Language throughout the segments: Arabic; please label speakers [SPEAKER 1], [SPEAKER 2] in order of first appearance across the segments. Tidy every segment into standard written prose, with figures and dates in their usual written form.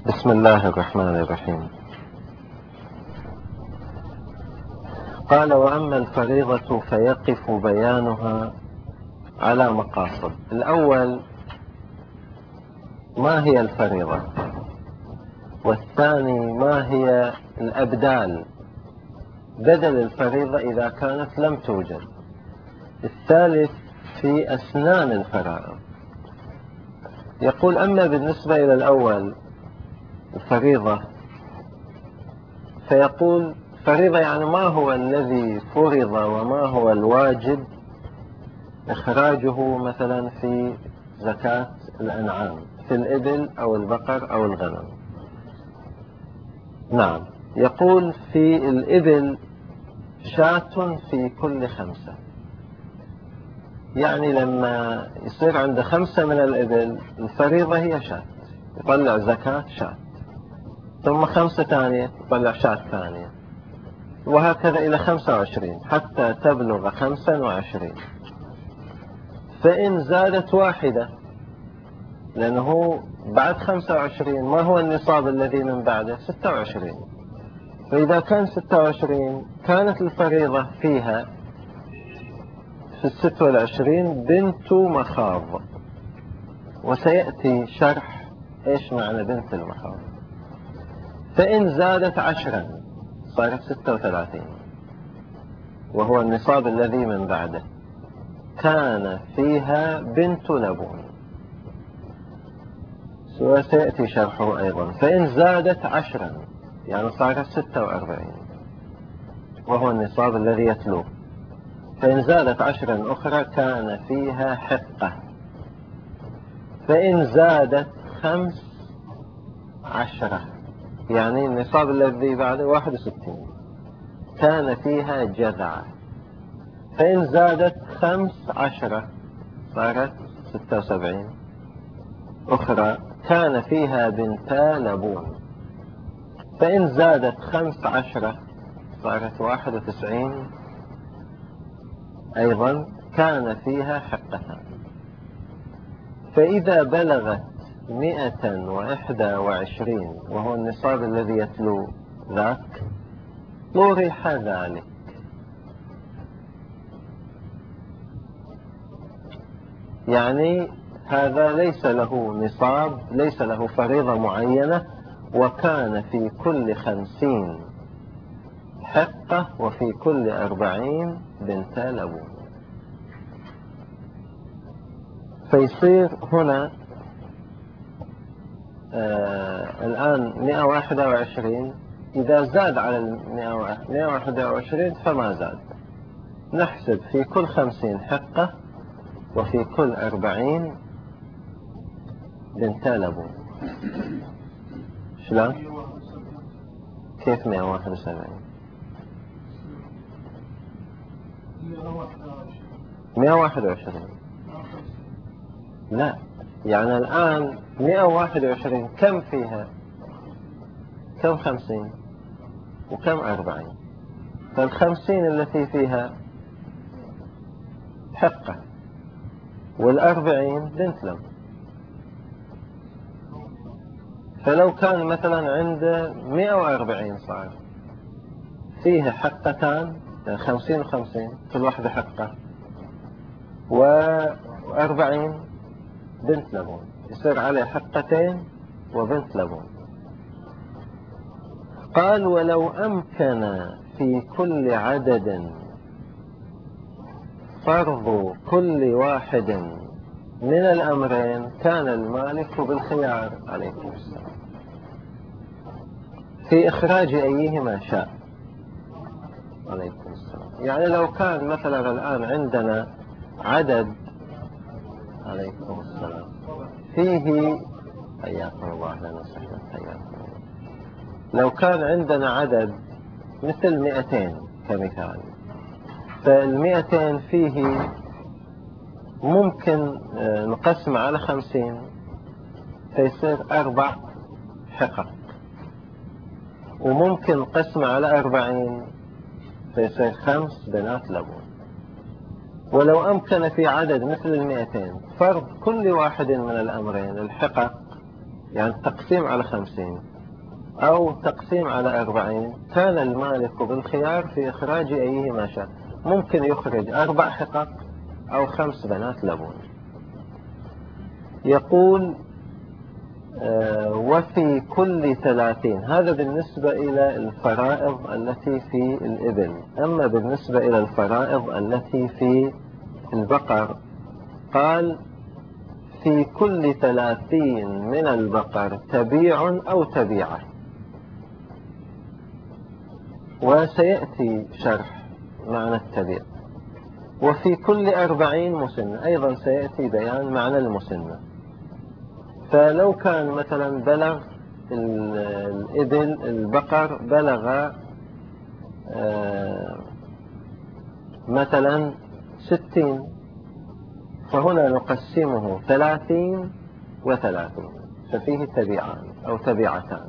[SPEAKER 1] بسم الله الرحمن الرحيم. قال: وأما الفريضة فيقف بيانها على مقاصد. الأول، ما هي الفريضة؟ والثاني، ما هي الأبدال بدل الفريضة إذا كانت لم توجد؟ الثالث، في أسنان الفرائض. يقول: أما بالنسبة إلى الأول الفريضة، فيقول فريضة يعني ما هو الذي فرض وما هو الواجب إخراجه مثلا في زكاة الأنعام، في الإبل أو البقر أو الغنم. نعم، يقول في الإبل شاة في كل 5، يعني لما يصير عنده 5 من الإبل الفريضة هي شاة، يطلع زكاة شاة، ثم 5 ثانية يطلع شاة ثانية، وهكذا إلى 25 حتى تبلغ 25. فإن زادت واحدة، لأنه بعد 25 ما هو النصاب الذي من بعده؟ 26. فإذا كان 26 كانت الفريضة فيها في 26 بنت مخاض، وسيأتي شرح إيش معنى بنت المخاض. فإن زادت 10 صارت 36، وهو النصاب الذي من بعده، كان فيها بنت لبون، وسيأتي شرحه أيضا. فإن زادت 10 يعني صارت 46، وهو النصاب الذي يتلوه. فإن زادت 10 أخرى كان فيها حقة. فإن زادت 15 يعني النصاب الذي بعده 61، كان فيها جذعة. فإن زادت 15 صارت 76 أخرى، كان فيها بنتا لبون. فإن زادت 15 صارت 91 أيضا، كان فيها حقتان. فإذا بلغت 121 وهو النصاب الذي يتلو ذاك، طرح ذلك، يعني هذا ليس له نصاب، ليس له فريضة معينة، وكان في كل 50 حقة وفي كل 40 بنتا لبون. فيصير هنا الآن 121. إذا زاد على 121 فما زاد، نحسب في كل 50 حقة وفي كل 40 بنتا لبون. شلون؟ كيف 171؟ 121 لا، يعني الآن 121 كم فيها؟ كم 50 وكم 40؟ فال50 التي فيها حقة، وال40 بنت لبون. فلو كان مثلا عنده 140 صار فيها حقتان، 50 و50 كل واحدة حقة، و40 بنت لبون، يصير عليه حقتين وبنت لبون. قال: ولو أمكن في كل عدد فرض كل واحد من الأمرين، كان المالك بالخيار عليكم السلام في إخراج أيهما شاء. عليكم السلام. يعني لو كان مثلا الآن عندنا عدد، عليكم السلام، فيه، حياكم الله، أهلا وسهلا، حياكم الله. لو كان عندنا عدد مثل 200 كمثال، فال200 فيه ممكن نقسم على 50 فيصير 4 حقق، وممكن نقسم على 40 فيصير 5 بنات لبون. ولو أمكن في عدد مثل 200 فرض كل واحد من الأمرين، الحقق يعني تقسيم على 50 أو تقسيم على 40، كان المالك بالخيار في إخراج أيهما شاء. ممكن يخرج 4 حقق أو 5 بنات لبون. يقول وفي كل 30، هذا بالنسبة إلى الفرائض التي في الإبل. أما بالنسبة إلى الفرائض التي في البقر، قال في كل 30 من البقر تبيع أو تبيعة. وسيأتي شرح معنى التبيع. وفي كل 40 مسنة، أيضا سيأتي بيان معنى المسنة. فلو كان مثلا بلغ الإبل البقر بلغ مثلا 60، فهنا نقسمه 30 و30، ففيه تبيعان أو تبيعتان.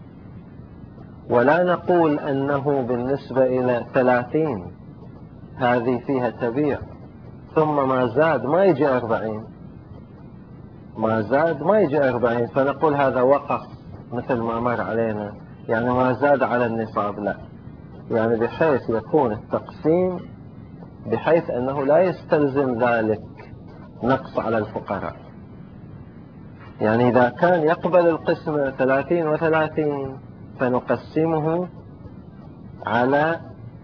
[SPEAKER 1] ولا نقول أنه بالنسبة إلى 30 هذه فيها تبيع ثم ما زاد ما يجي 40، ما زاد ما يجي 40 فنقول هذا وقف مثل ما مر علينا، يعني ما زاد على النصاب. لا، يعني بحيث يكون التقسيم بحيث أنه لا يستلزم ذلك نقص على الفقراء. يعني إذا كان يقبل القسمة 30 و30 فنقسمه على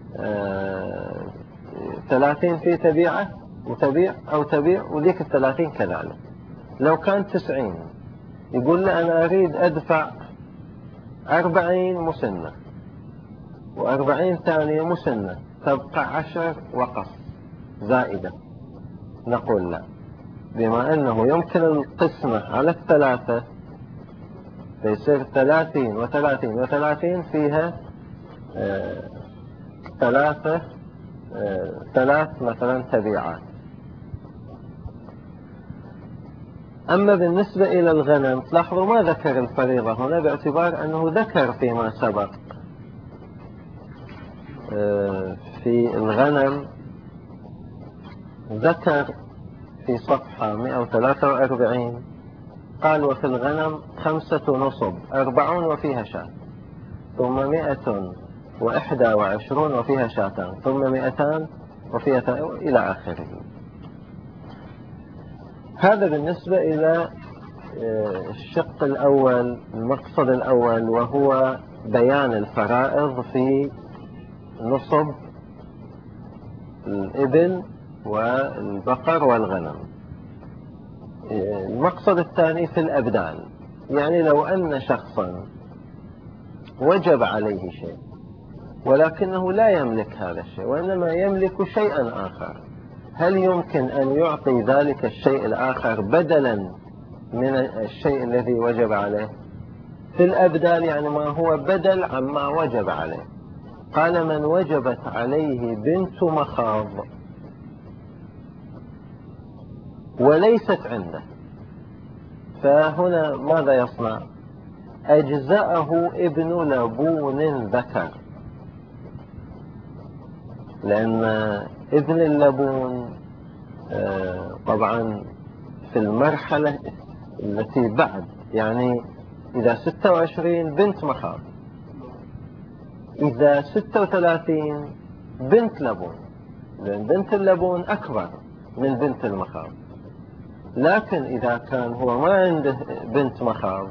[SPEAKER 1] 30 في تبيعة وتبيع أو تبيع، وذيك 30 كذلك. لو كان 90 يقول له أنا أريد أدفع 40 مسنة و40 ثانية مسنة، تبقى 10 وقف زائدة. نقول لا، بما أنه يمكن القسمة على 3 فيصير 30 و30 و30 فيها 3 مثلا تبيعات. أما بالنسبة إلى الغنم تلاحظوا ما ذكر الفريضة هنا، باعتبار أنه ذكر فيما سبق في الغنم، ذكر في صفحة 143 قال وفي الغنم 5 نصب 40 وفيها شاة، ثم 121 وفيها شاتان، ثم 200 وفيها إلى آخره. هذا بالنسبة إلى الشق الأول، المقصد الأول، وهو بيان الفرائض في نصب الإبل والبقر والغنم. المقصد الثاني في الأبدان، يعني لو أن شخصا وجب عليه شيء ولكنه لا يملك هذا الشيء وإنما يملك شيئا آخر، هل يمكن أن يعطي ذلك الشيء الآخر بدلا من الشيء الذي وجب عليه؟ في الأبدال يعني ما هو بدل عما وجب عليه. قال من وجبت عليه بنت مخاض وليست عنده، فهنا ماذا يصنع؟ أجزأه ابن لبون ذكر، لأن ابن اللبون طبعا في المرحلة التي بعد، يعني إذا 26 بنت مخاض، إذا 36 بنت لبون، لأن بنت اللبون أكبر من بنت المخاض. لكن إذا كان هو ما عنده بنت مخاض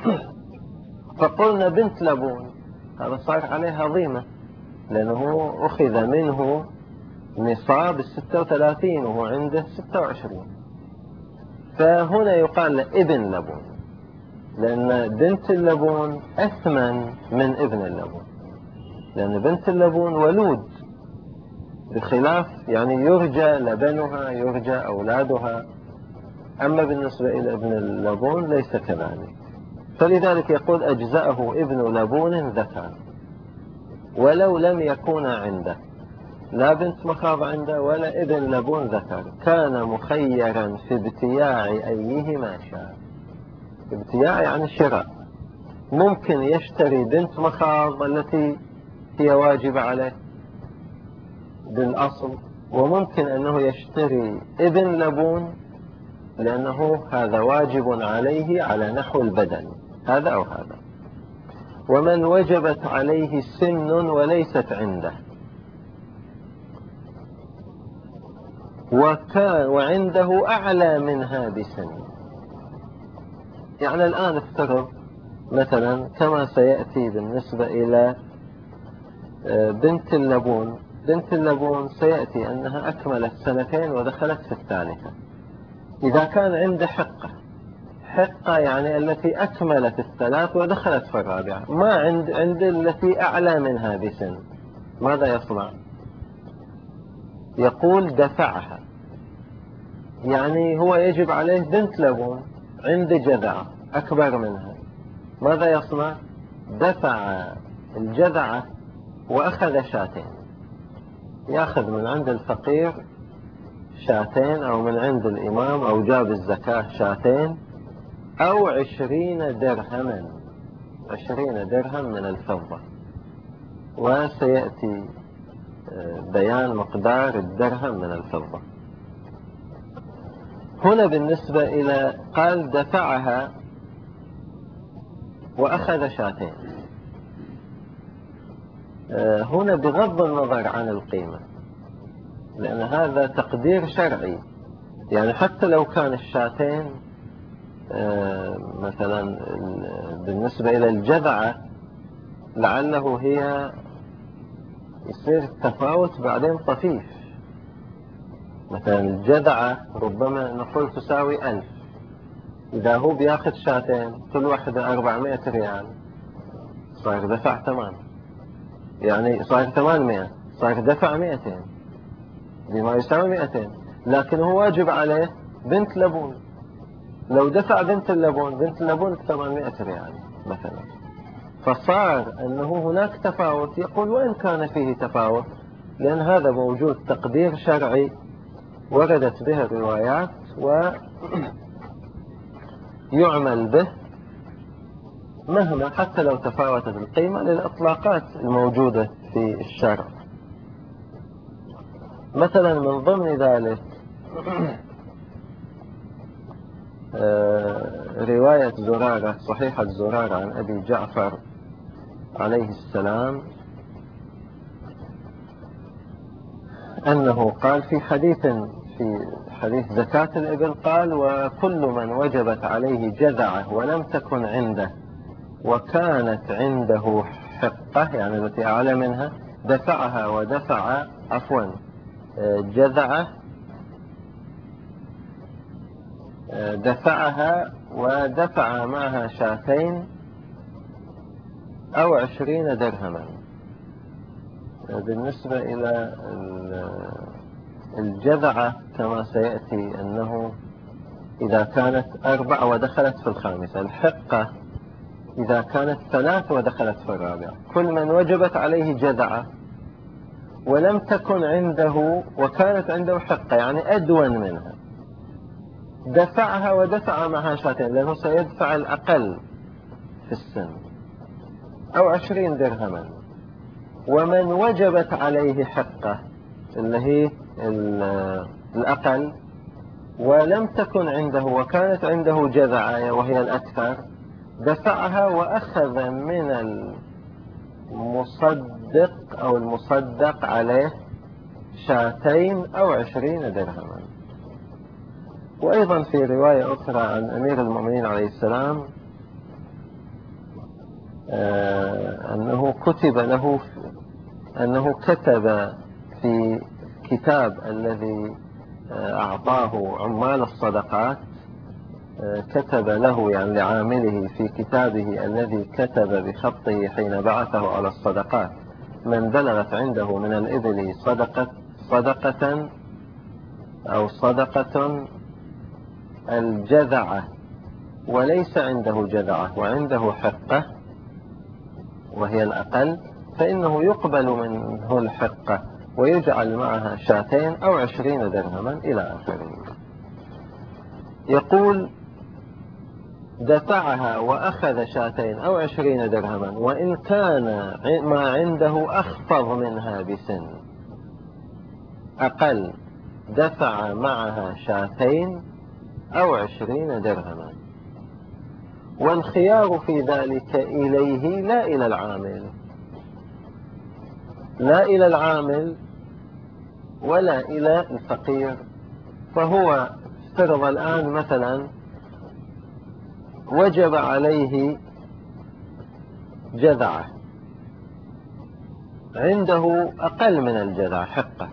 [SPEAKER 1] فقلنا بنت لبون، هذا صار عليه هضيمة، لأنه أخذ منه نصاب 36 وهو عنده 26، فهنا يقال له ابن لبون، لأن بنت اللبون أثمن من ابن اللبون، لأن بنت اللبون ولود، بخلاف يعني يرجى لبنها، يرجى أولادها. أما بالنسبة إلى ابن اللبون ليس كذلك، فلذلك يقول أجزأه ابن لبون ذكر ولو لم يكون عنده لا بنت مخاض عنده ولا ابن لبون ذكر، كان مخيرا في ابتياع أيهما شاء. ابتياع يعني شراء، ممكن يشتري بنت مخاض التي هي واجبة عليه بالأصل، وممكن أنه يشتري ابن لبون لأنه هذا واجب عليه على نحو البدن. هذا أو هذا. ومن وجبت عليه سن وليست عنده وعنده أعلى منها بسن. يعني الآن افترض مثلا كما سيأتي بالنسبة إلى بنت اللبون. بنت اللبون سيأتي أنها أكملت 2 ودخلت في 3. إذا كان عنده حقة يعني التي أكملت 3 ودخلت في 4، ما عند التي أعلى منها بسن، ماذا يصنع؟ يقول دفعها. يعني هو يجب عليه بنت لبون عند جذعة أكبر منها، ماذا يصنع؟ دفع الجذعة وأخذ 2، يأخذ من عند الفقير 2 أو من عند الإمام أو جاب الزكاة 2 أو 20 درهما، 20 درهم من الفضة. وسيأتي بيان مقدار الدرهم من الفضة. هنا بالنسبة إلى قال دفعها وأخذ 2، هنا بغض النظر عن القيمة، لأن هذا تقدير شرعي. يعني حتى لو كان 2 مثلا بالنسبة إلى الجذعة لعله هي يصير تفاوت بعدين طفيف. مثلا الجذعة ربما نقول تساوي 1000، إذا هو بياخذ 2 كل واحدة 400 ريال صار دفع 8، يعني صار 800، صار دفع 200 بما يساوي 200. لكن هو واجب عليه بنت لبون، لو دفع بنت اللبون 800 ريال مثلا، فصار أنه هناك تفاوت. يقول وإن كان فيه تفاوت، لأن هذا موجود تقدير شرعي وردت به الروايات ويعمل به مهما حتى لو تفاوتت القيمة للإطلاقات الموجودة في الشرع. مثلا من ضمن ذلك رواية زرارة، صحيحة زرارة عن أبي جعفر عليه السلام أنه قال في حديث زكاة الإبل، قال وكل من وجبت عليه جذعة ولم تكن عنده وكانت عنده حقة، يعني التي أعلى منها، دفعها ودفع جذعة دفعها ودفع معها 2 أو 20 درهما. بالنسبة إلى الجذعة كما سيأتي أنه إذا كانت 4 ودخلت في 5، الحقة إذا كانت 3 ودخلت في 4. كل من وجبت عليه جذعة ولم تكن عنده وكانت عنده حقة يعني أدون منها، دفعها ودفع معها 2، لأنه سيدفع الأقل في السن، أو 20 درهما. ومن وجبت عليه حقة اللي هي الأقل ولم تكن عنده وكانت عنده جذعة وهي الأكثر، دفعها وأخذ من المصدق أو المصدق عليه 2 أو 20 درهما. وأيضا في رواية أخرى عن أمير المؤمنين عليه السلام أنه كتب في كتاب الذي أعطاه عمال الصدقات، كتب له يعني لعامله في كتابه الذي كتب بخطه حين بعثه على الصدقات: من بلغت عنده من الإبل صدقة أو صدقة الجذعة وليس عنده جذعة وعنده حقة وهي الأقل، فإنه يقبل منه الحقة ويجعل معها 2 أو 20 درهما إلى آخره. يقول دفعها وأخذ 2 أو 20 درهما وإن كان ما عنده أخفض منها بسن، أقل، دفع معها 2 أو 20 درهما. والخيار في ذلك إليه لا إلى العامل، لا إلى العامل ولا إلى الفقير. فهو افترض الآن مثلا وجب عليه جذعة، عنده أقل من الجذع حقة،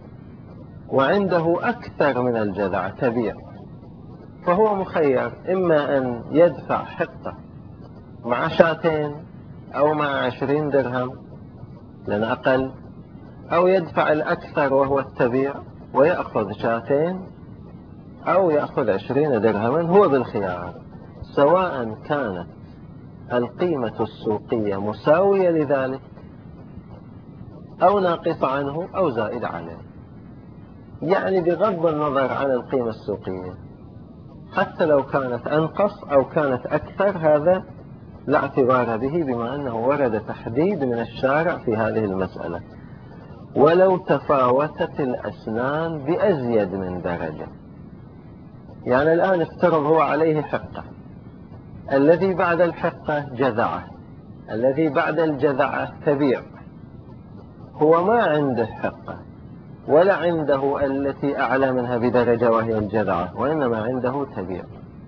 [SPEAKER 1] وعنده أكثر من الجذع تبيع، فهو مخير إما أن يدفع حقة مع شاتين أو مع 20 درهم لأن أقل، أو يدفع الأكثر وهو التبيع ويأخذ شاتين، أو يأخذ 20 درهما. هو بالخيار، سواء كانت القيمة السوقية مساوية لذلك أو ناقصة عنه أو زائد عليه. يعني بغض النظر عن القيمة السوقية، حتى لو كانت أنقص أو كانت أكثر، هذا لا اعتبار به، بما أنه ورد تحديد من الشارع في هذه المسألة. ولو تفاوتت الأسنان بأزيد من درجة، يعني الآن افترض هو عليه حقة، الذي بعد الحقة جذعة، الذي بعد الجذعة تبيع، هو ما عنده حقة ولا عنده التي أعلى منها بدرجة وهي الجذعة، وإنما عنده تبيع،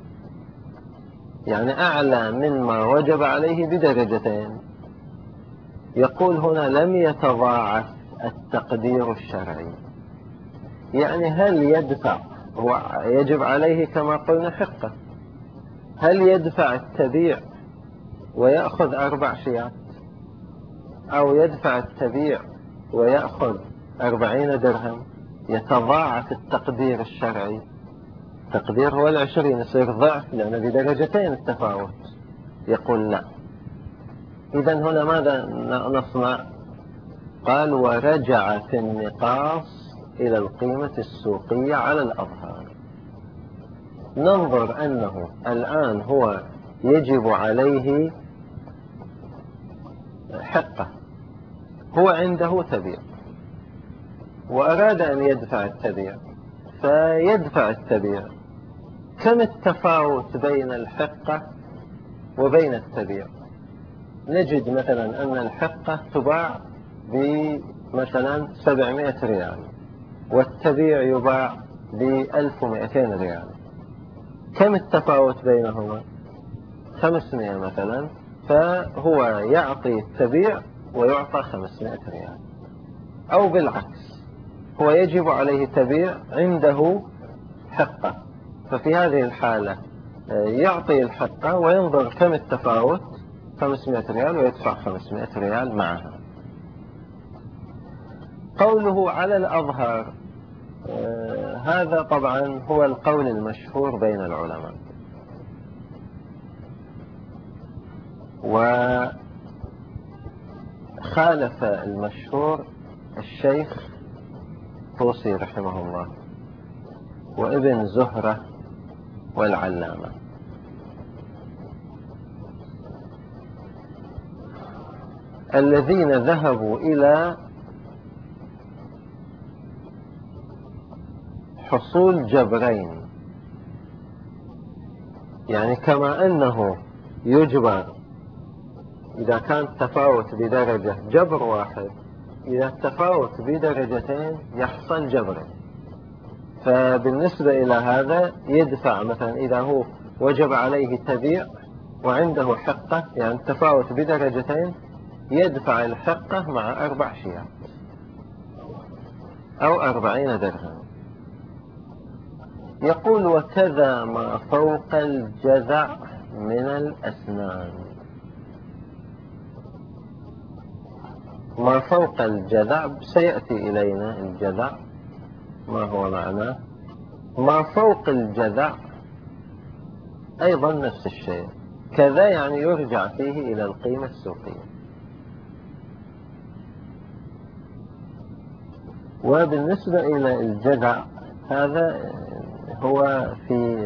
[SPEAKER 1] يعني أعلى مما وجب عليه بدرجتين. يقول هنا لم يتضاعف التقدير الشرعي، يعني هل يدفع، هو يجب عليه كما قلنا حقة، هل يدفع التبيع ويأخذ 4 شيات، أو يدفع التبيع ويأخذ 40 درهم؟ يتضاعف التقدير الشرعي، التقدير هو 20 يصير ضعف لأنه بدرجتين التفاوت. يقول لا. إذن هنا ماذا نصنع؟ قال ورجع في النقاص إلى القيمة السوقية على الأظهار. ننظر أنه الآن هو يجب عليه حقة، هو عنده تبيع وأراد أن يدفع التبيع، فيدفع التبيع. كم التفاوت بين الحقة وبين التبيع؟ نجد مثلا أن الحقة تباع بمثلا 700 ريال والتبيع يباع ب1200 ريال. كم التفاوت بينهما؟ 500 مثلا، فهو يعطي التبيع ويعطى 500 ريال. أو بالعكس، هو يجب عليه تبيع، عنده حقة، ففي هذه الحالة يعطي الحقة وينظر كم التفاوت، 500 ريال ويدفع 500 ريال معها. قوله على الأظهر، هذا طبعا هو القول المشهور بين العلماء، وخالف المشهور الشيخ طوسي رحمه الله وابن زهرة والعلامة. الذين ذهبوا إلى حصول جبرين، يعني كما أنه يجبر إذا كان التفاوت بدرجة جبر واحد، إذا التفاوت بدرجتين يحصل جبر. فبالنسبة إلى هذا يدفع مثلا إذا هو وجب عليه تبيع وعنده حقة، يعني التفاوت بدرجتين، يدفع الحقة مع 4 شيات أو 40 درهم. يقول وكذا ما فوق الجذع من الأسنان. ما فوق الجذع سيأتي إلينا الجذع ما هو معناه. ما فوق الجذع أيضا نفس الشيء، كذا يعني يرجع فيه إلى القيمة السوقية. وبالنسبة إلى الجذع، هذا هو في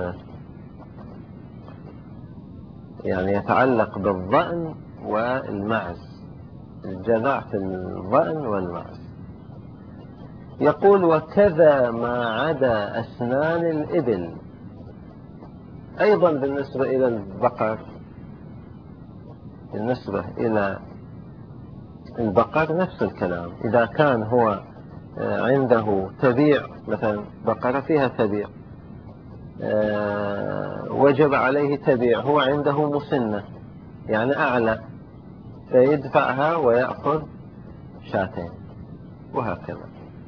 [SPEAKER 1] يعني يتعلق بالظأن والمعز، الجذع في الظأن والمعز. يقول وكذا ما عدا أسنان الإبل أيضا بالنسبة إلى البقر، بالنسبة إلى البقر نفس الكلام. إذا كان هو عنده تبيع، مثلا بقرة فيها تبيع، وجب عليه تبيع، هو عنده مسنة يعني أعلى، فيدفعها ويأخذ شاتين، وهكذا.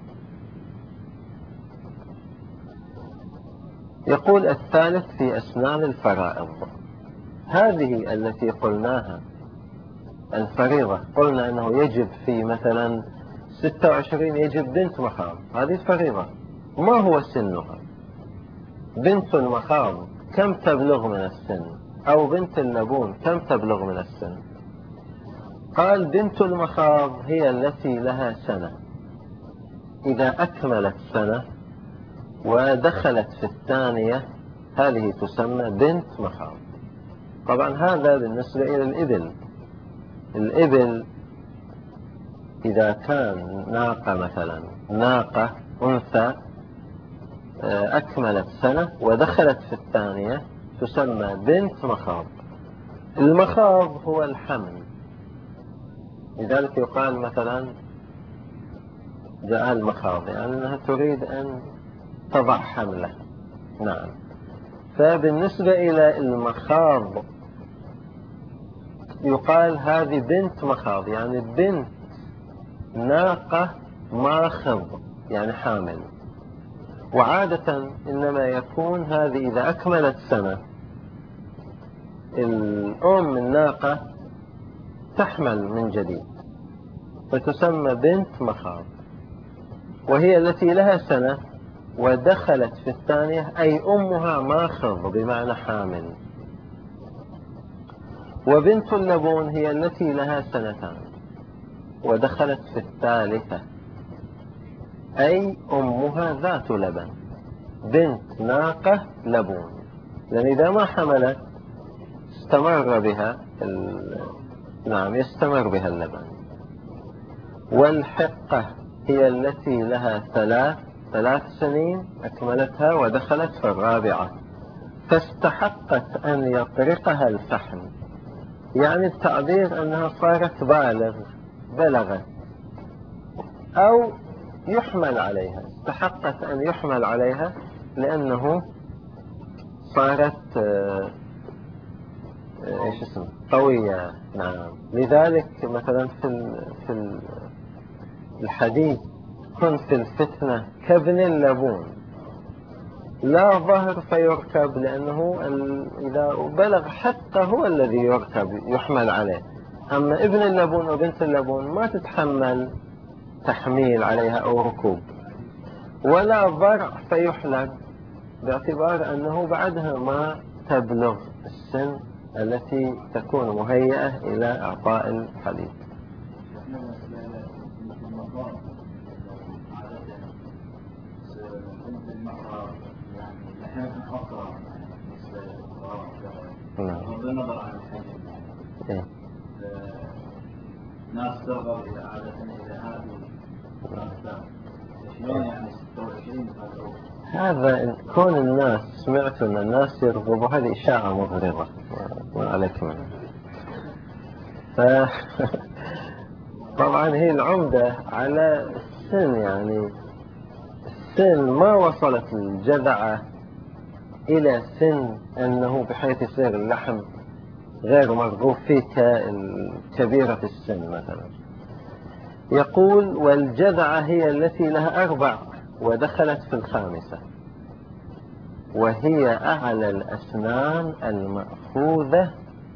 [SPEAKER 1] يقول الثالث في أسنان الفرائض، هذه التي قلناها الفريضة، قلنا أنه يجب في مثلا 26 يجب بنت مخاض، هذه الفريضة. ما هو سنها؟ بنت المخاض كم تبلغ من السن؟ أو بنت اللبون كم تبلغ من السن؟ قال بنت المخاض هي التي لها سنة، إذا أكملت سنة ودخلت في الثانية هذه تسمى بنت مخاض. طبعا هذا بالنسبة إلى الإبل. الإبل إذا كان ناقة مثلا، ناقة أنثى أكملت سنة ودخلت في الثانية تسمى بنت مخاض. المخاض هو الحمل، لذلك يقال مثلا جاء المخاض، يعني أنها تريد أن تضع حمله. نعم. فبالنسبة إلى المخاض يقال هذه بنت مخاض، يعني بنت ناقة ماخض، يعني حامل. وعادة إنما يكون هذه إذا أكملت سنة الأم الناقة تحمل من جديد، فتسمى بنت مخاض، وهي التي لها سنة ودخلت في الثانية، أي أمها ماخض بمعنى حامل. وبنت اللبون هي التي لها سنتان ودخلت في الثالثة، أي أمها ذات لبن، بنت ناقة لبون، لأن إذا ما حملت استمر بها نعم يستمر بها اللبن. والحقة هي التي لها ثلاث سنين أكملتها ودخلت في الرابعة، فاستحقت أن يطرقها الفحم، يعني التعبير أنها صارت بلغت أو يحمل عليها، استحقت أن يحمل عليها لأنه صارت ايش اسمه قوية. نعم. لذلك مثلا في الحديث كن في الفتنة كابن اللبون، لا ظهر فيركب، لأنه إذا بلغ حتى هو الذي يركب يحمل عليه. أما ابن اللبون وبنت اللبون ما تتحمل تحميل عليها أو ركوب، ولا ضرع فيحلب، باعتبار أنه بعدها ما تبلغ السن التي تكون مهيئة إلى إعطاء الحليب. بغض النظر عن الحديث، ناس ترغب إلى عادة إلى هذه الأقسام، شلون يعني 26 هذا كون الناس سمعت أن الناس يرغبوا، هذه إشاعة مغرضة ما عليك منها. طبعا هي العمدة على السن، يعني السن ما وصلت الجذعة إلى سن أنه بحيث يصير اللحم غير مرغوب فيه كبيرة في السن مثلا. يقول والجذعة هي التي لها 4 ودخلت في الخامسة، وهي أعلى الأسنان المأخوذة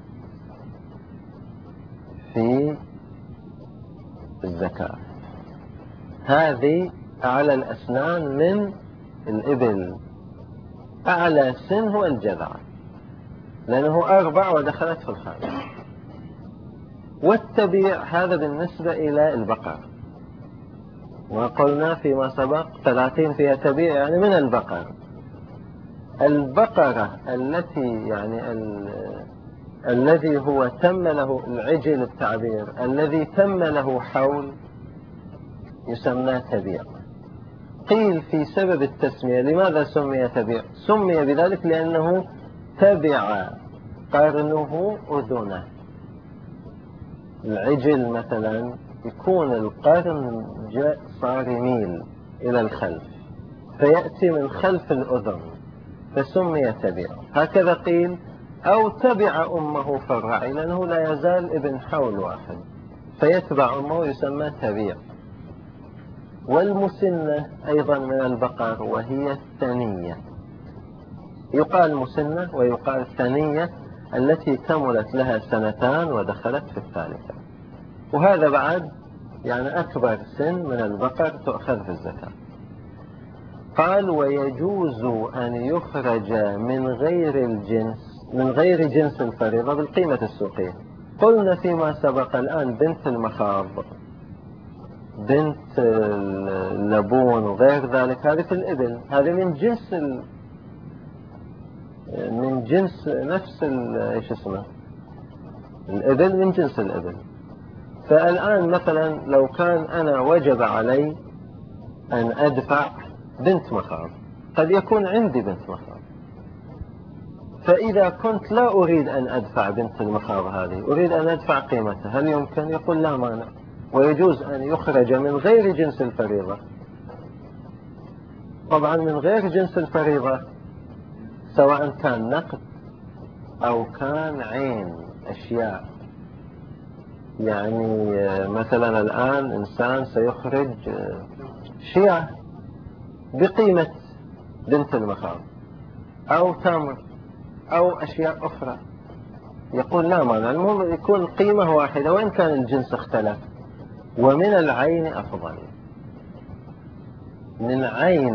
[SPEAKER 1] في الزكاة. هذه أعلى الأسنان من الإبل، أعلى سن هو الجذع لأنه 4 ودخلت في الخامسة. والتبيع هذا بالنسبة إلى البقر، وقلنا فيما سبق 30 فيها تبيع يعني من البقر. البقرة التي يعني الذي هو تم له العجل، التعبير الذي تم له حول يسمى تبيع. قيل في سبب التسمية لماذا سمي تبيع؟ سمي بذلك لأنه تبع قرنه أذنه. العجل مثلا يكون القرن صار يميل إلى الخلف فيأتي من خلف الأذن فسمي تبيع. هكذا قيل. أو تبع أمه في الرعي لأنه لا يزال ابن حول واحد فيتبع أمه يسمى تبيع. والمسنة أيضا من البقر وهي الثنية، يقال مسنة ويقال ثنية التي كملت لها 2 ودخلت في الثالثة، وهذا بعد يعني أكبر سن من البقر تؤخذ في الزكاة. قال ويجوز أن يخرج من غير جنس الفريضة بالقيمة السوقية. قلنا فيما سبق الآن بنت المخاض، بنت اللبون وغير ذلك، هذه في الإبل، هذه من جنس نفس ايش اسمه الإبل، من جنس الإبل. فالآن مثلا لو كان أنا وجب علي أن أدفع بنت مخاض، قد يكون عندي بنت مخاض، فإذا كنت لا أريد أن أدفع بنت المخاض هذه، أريد أن أدفع قيمتها، هل يمكن؟ يقول لا مانع، ويجوز أن يخرج من غير جنس الفريضة. طبعا من غير جنس الفريضة سواء كان نقد أو كان عين أشياء. يعني مثلا الآن إنسان سيخرج شيعة بقيمة بنت المخاض أو تمر أو أشياء أخرى، يقول لا مانع، المهم يكون القيمة واحدة وإن كان الجنس اختلف. ومن العين أفضل، من عين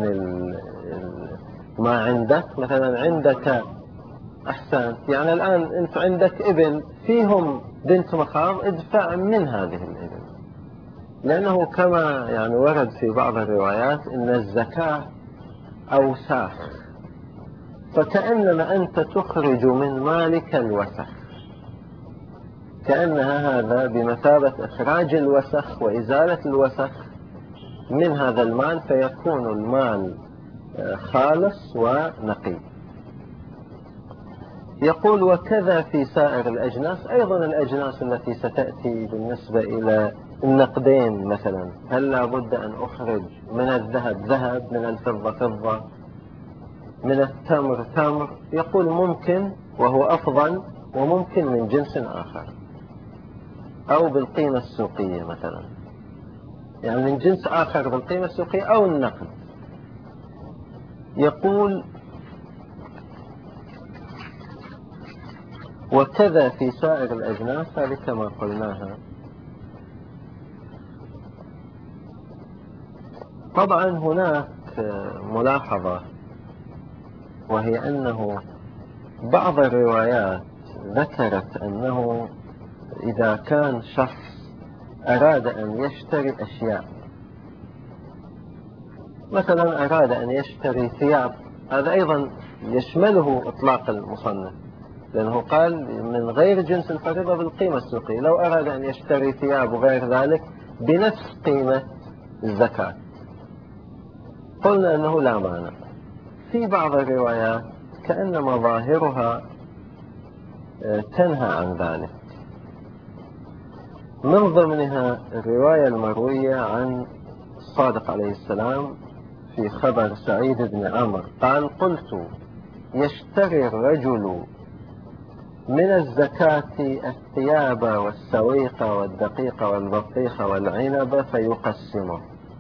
[SPEAKER 1] ما عندك. مثلا عندك أحسن، يعني الآن أنت عندك إبل فيهم بنت مخاض، ادفع من هذه الإبل، لأنه كما يعني ورد في بعض الروايات إن الزكاة أوساخ، فكأنما أنت تخرج من مالك الوسخ، كأنها هذا بمثابة إخراج الوسخ وإزالة الوسخ من هذا المال، فيكون المال خالص ونقي. يقول وكذا في سائر الأجناس، أيضا الأجناس التي ستأتي بالنسبة إلى النقدين مثلا، هل لابد أن أخرج من الذهب ذهب، من الفضة فضة، من التمر تمر؟ يقول ممكن وهو أفضل، وممكن من جنس آخر أو بالقيمة السوقية مثلا، يعني من جنس آخر بالقيمة السوقية أو النقد. يقول وكذا في سائر الأجناس، هذه كما قلناها. طبعا هناك ملاحظة، وهي أنه بعض الروايات ذكرت أنه إذا كان شخص أراد أن يشتري أشياء، مثلا أراد أن يشتري ثياب، هذا أيضا يشمله إطلاق المصنف، لأنه قال من غير جنس الفريضة بالقيمة السوقية. لو أراد أن يشتري ثياب وغير ذلك بنفس قيمة الزكاة، قلنا أنه لا مانع. في بعض الروايات كأنما ظاهرها تنهى عن ذلك، من ضمنها الرواية المروية عن الصادق عليه السلام في خبر سعيد بن عمرو قال قلت يشتري الرجل من الزكاة الثياب والسويق والدقيق والبطيخ والعنب فيقسمه،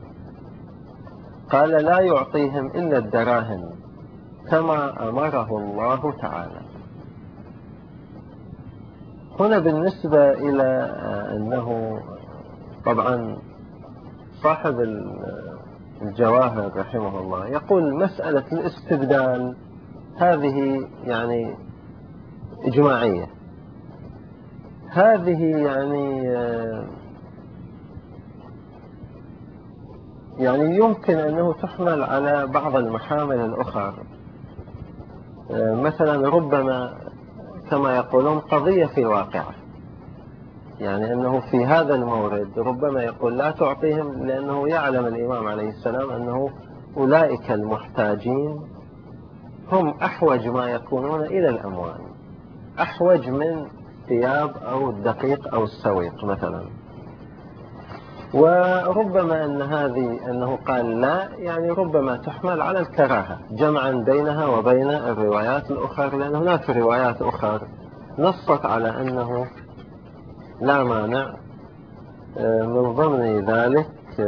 [SPEAKER 1] قال لا يعطيهم إلا الدراهم كما أمره الله تعالى. هنا بالنسبة إلى أنه طبعا صاحب الجواهر رحمه الله يقول مسألة الاستبدال هذه يعني إجماعية، هذه يعني يمكن أنه تحمل على بعض المحامل الأخرى، مثلا ربما كما يقولون قضية في واقعة، يعني أنه في هذا المورد ربما يقول لا تعطيهم، لأنه يعلم الإمام عليه السلام أنه أولئك المحتاجين هم أحوج ما يكونون إلى الأموال، أحوج من ثياب أو الدقيق أو السويق مثلا. وربما أنه قال لا، يعني ربما تحمل على الكراهة جمعا بينها وبين الروايات الأخرى، لأن هناك روايات أخرى نصت على أنه لا مانع. من ضمن ذلك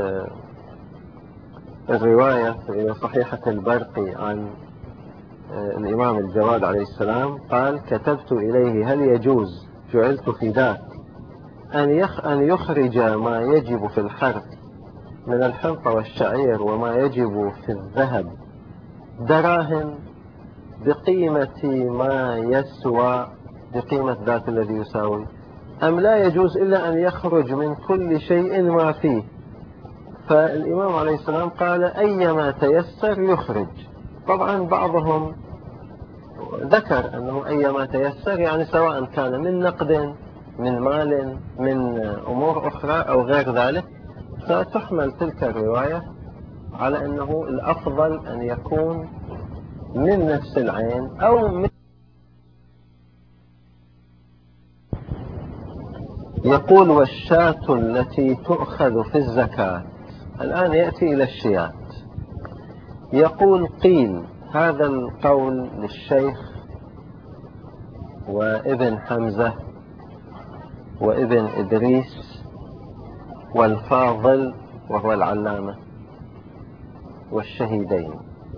[SPEAKER 1] الرواية في صحيحة البرقي عن الإمام الجواد عليه السلام قال: كتبت إليه: هل يجوز جعلت فداك أن يخرج ما يجب في الحرث من الحنطة والشعير وما يجب في الذهب دراهم بقيمة ما يسوى، بقيمة ذات الذي يساوي، أم لا يجوز إلا أن يخرج من كل شيء ما فيه؟ فالإمام عليه السلام قال: أيما تيسر يخرج. طبعا بعضهم ذكر أنه أيما تيسر، يعني سواء كان من نقد، من مال، من أمور أخرى أو غير ذلك، فتحمل تلك الرواية على أنه الأفضل أن يكون من نفس العين أو من. يقول: والشاة التي تؤخذ في الزكاة. الآن يأتي إلى الشيات. يقول: قيل هذا القول للشيخ وابن حمزة وابن إدريس والفاضل وهو العلامة والشهيدين.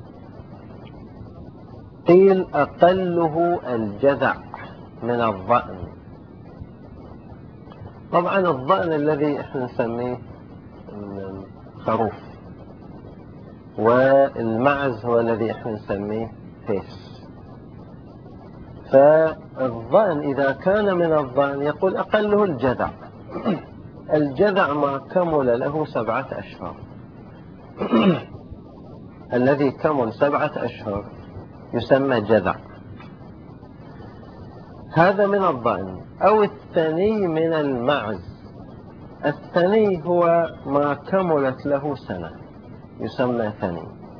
[SPEAKER 1] قيل: أقله الجذع من الضأن. طبعا الضأن الذي احنا نسميه الخروف، والمعز هو الذي احنا نسميه فيس. فالضأن إذا كان من الضأن يقول أقله الجذع. الجذع ما كمل له 7 أشهر. الذي كمل 7 أشهر يسمى جذع. هذا من الضأن. أو الثني من المعز. الثني هو ما كملت له سنة، يسمى ثني.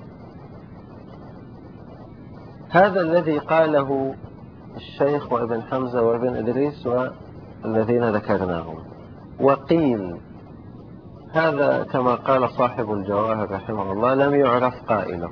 [SPEAKER 1] هذا الذي قاله الشيخ وابن حمزة وابن إدريس والذين ذكرناهم. وقيل هذا كما قال صاحب الجواهر رحمه الله: لم يعرف قائله.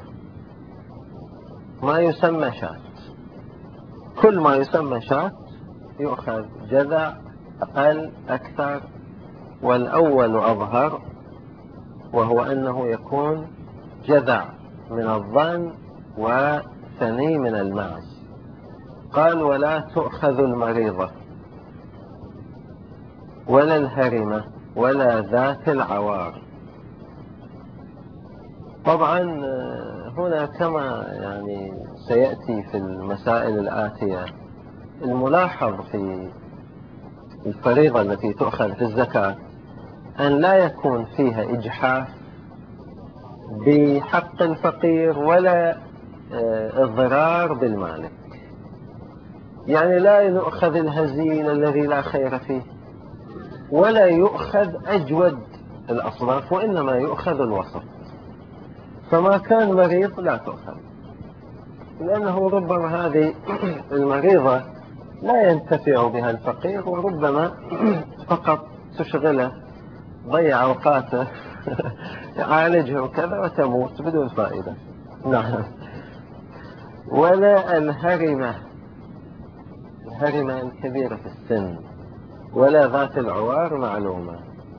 [SPEAKER 1] ما يسمى شاة، كل ما يسمى شاة يؤخذ جذع أقل أكثر، والأول أظهر، وهو أنه يكون جذع من الضأن وثني من المعز. قال: ولا تؤخذ المريضة ولا الهرمة ولا ذات العوار. طبعا هنا كما يعني سيأتي في المسائل الآتية، الملاحظ في الفريضة التي تؤخذ في الزكاة أن لا يكون فيها إجحاف بحق الفقير ولا إضرار بالمالك. يعني لا يؤخذ الهزيل الذي لا خير فيه، ولا يؤخذ أجود الأصناف، وإنما يؤخذ الوسط. فما كان مريض لا تؤخذ، لأنه ربما هذه المريضة لا ينتفع بها الفقير، وربما فقط تشغله، ضيع أوقاته يعالجها وكذا وتموت بدون فائدة. نعم. ولا الهرمة الكبيرة في السن، ولا ذات العوار معلومة.